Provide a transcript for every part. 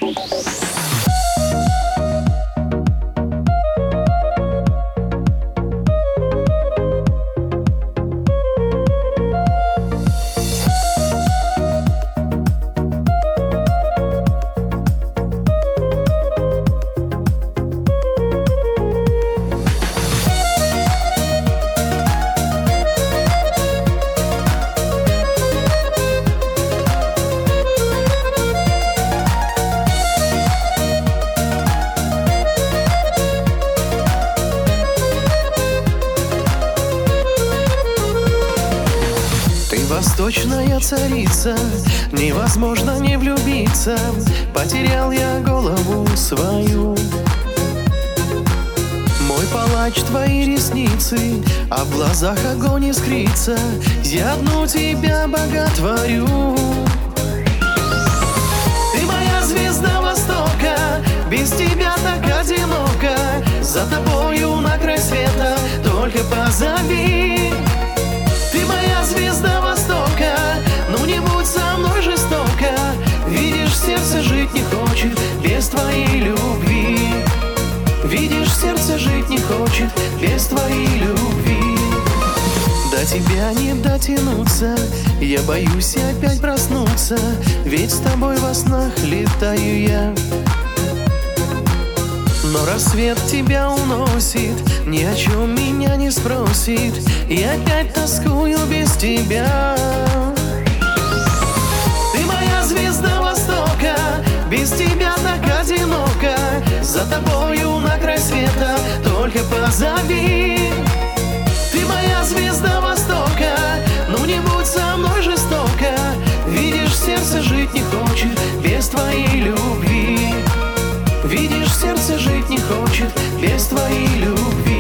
Восточная царица, невозможно не влюбиться. Потерял я голову свою. Мой палач, твои ресницы, а в глазах огонь искрится. Я одну тебя боготворю. Ты моя звезда Востока, без тебя так одиноко. За тобою на край света только позови. Ты моя звезда Востока, ну не будь со мной жестоко. Видишь, сердце жить не хочет без твоей любви. Видишь, сердце жить не хочет без твоей любви. До тебя не дотянуться, я боюсь опять проснуться. Ведь с тобой во снах летаю я. Но рассвет тебя уносит, ни о чем меня не спросит. И опять тоскую без тебя. Ты моя звезда Востока, без тебя так одиноко. За тобою на край света только позови. Ты моя звезда Востока, ну не будь со мной жестоко. Видишь, сердце жить не хочет без твоей любви. Видишь, сердце жить не хочет без твоей любви.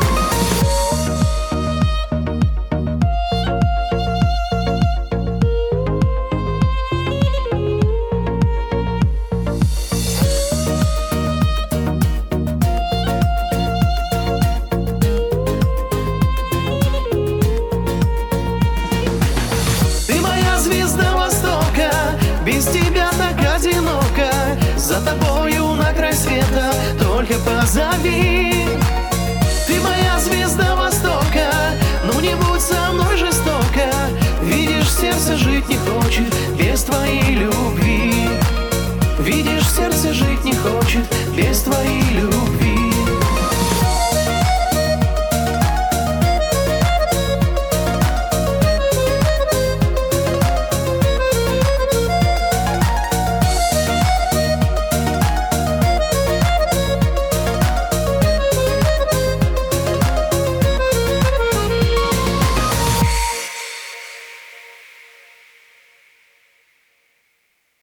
Ты моя звезда Востока, без тебя так одиноко. За тобою на край света только позови. Ты моя звезда